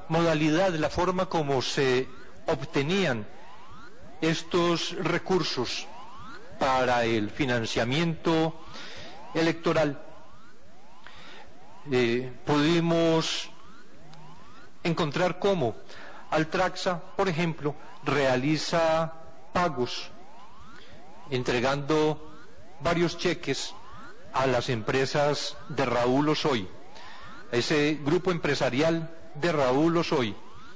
modalidad, la forma como se obtenían estos recursos para el financiamiento electoral, pudimos encontrar cómo Altraxa, por ejemplo, realiza pagos entregando varios cheques a las empresas de Raúl Osoy, a ese grupo empresarial de Raúl Osoy,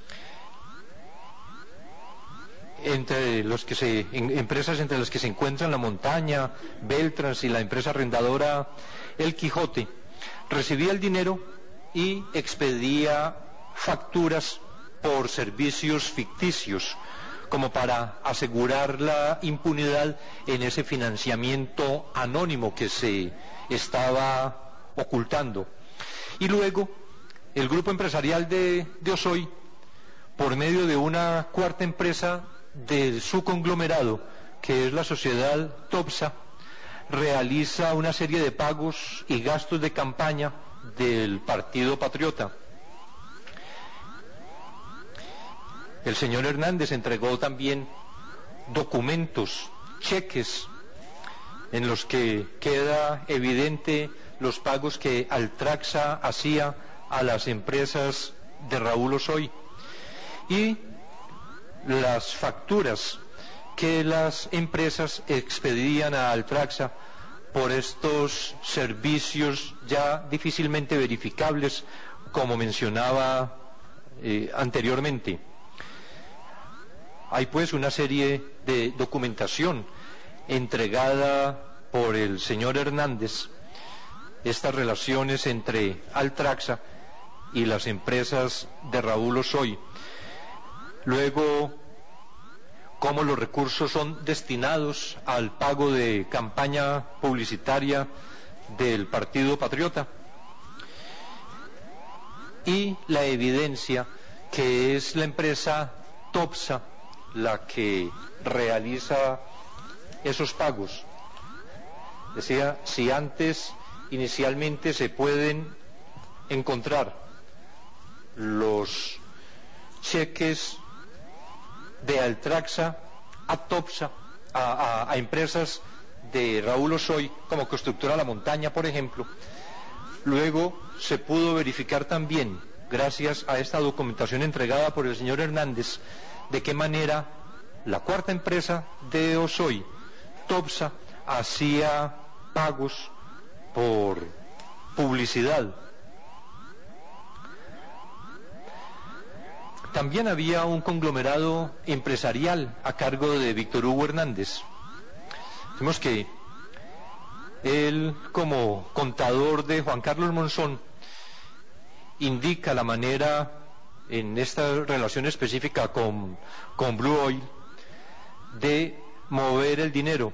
empresas entre las que se encuentran La Montaña, Beltrans y la empresa arrendadora El Quijote. Recibía el dinero y expedía facturas por servicios ficticios, como para asegurar la impunidad en ese financiamiento anónimo que se estaba ocultando. Y luego, el grupo empresarial de Osoy, por medio de una cuarta empresa de su conglomerado, que es la sociedad Topsa, realiza una serie de pagos y gastos de campaña del Partido Patriota. El señor Hernández entregó también documentos, cheques, en los que queda evidente los pagos que Altraxa hacía a las empresas de Raúl Osoy y las facturas que las empresas expedían a Altraxa por estos servicios ya difícilmente verificables, como mencionaba anteriormente. Hay pues una serie de documentación entregada por el señor Hernández, estas relaciones entre Altraxa y las empresas de Raúl Osoy. Luego, cómo los recursos son destinados al pago de campaña publicitaria del Partido Patriota. Y la evidencia que es la empresa Topsa la que realiza esos pagos. Decía, si antes inicialmente se pueden encontrar los cheques de Altraxa a Topsa, a empresas de Raúl Osoy, como Constructora La Montaña, por ejemplo, luego se pudo verificar también, gracias a esta documentación entregada por el señor Hernández, de qué manera la cuarta empresa de Osoy, Topsa, hacía pagos por publicidad. También había un conglomerado empresarial a cargo de Víctor Hugo Hernández. Vemos que él, como contador de Juan Carlos Monzón, indica la manera, en esta relación específica con Blue Oil, de mover el dinero.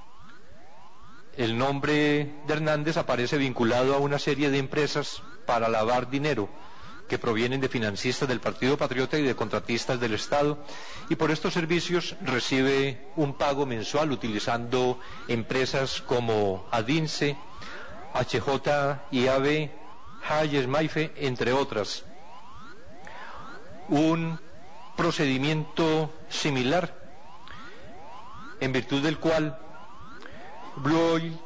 El nombre de Hernández aparece vinculado a una serie de empresas para lavar dinero que provienen de financistas del Partido Patriota y de contratistas del Estado, y por estos servicios recibe un pago mensual utilizando empresas como Adinse, HJIAB, Hayes Maife, entre otras. Un procedimiento similar, en virtud del cual Blue Oil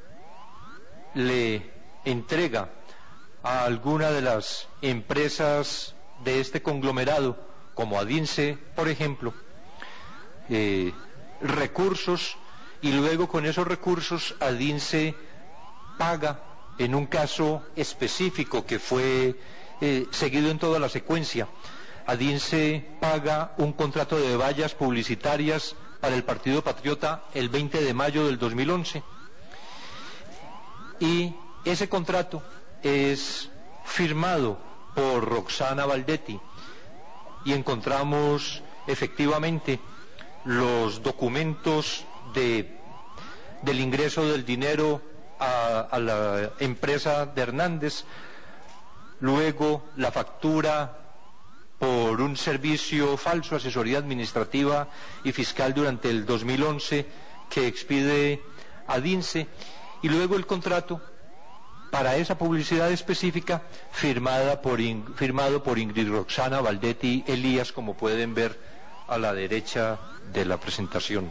le entrega a alguna de las empresas de este conglomerado, como Adinse, por ejemplo, recursos, y luego con esos recursos Adinse paga, en un caso específico que fue seguido en toda la secuencia, Adinse paga un contrato de vallas publicitarias para el Partido Patriota el 20 de mayo del 2011, y ese contrato es firmado por Roxana Valdetti, y encontramos efectivamente los documentos del ingreso del dinero a la empresa de Hernández, luego la factura por un servicio falso, asesoría administrativa y fiscal durante el 2011 que expide Adinse, y luego el contrato para esa publicidad específica, firmado por Ingrid Roxana Valdetti Elías, como pueden ver a la derecha de la presentación.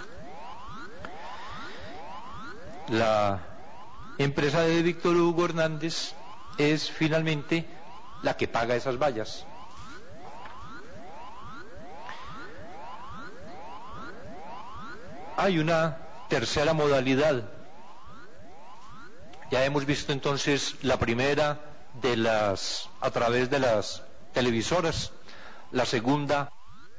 La empresa de Víctor Hugo Hernández es finalmente la que paga esas vallas. Hay una tercera modalidad. Ya hemos visto entonces la primera a través de las televisoras, la segunda.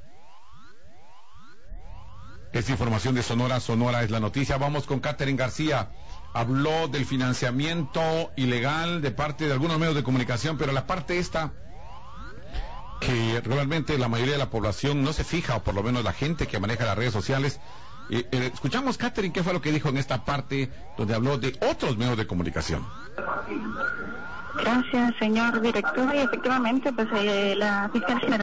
Es información de Sonora, Sonora es la noticia. Vamos con Catherine García. Habló del financiamiento ilegal de parte de algunos medios de comunicación, pero la parte esta que realmente la mayoría de la población no se fija, o por lo menos la gente que maneja las redes sociales. Escuchamos, Catherine, qué fue lo que dijo en esta parte donde habló de otros medios de comunicación. Gracias, señor director. Y efectivamente, pues la Fiscalía General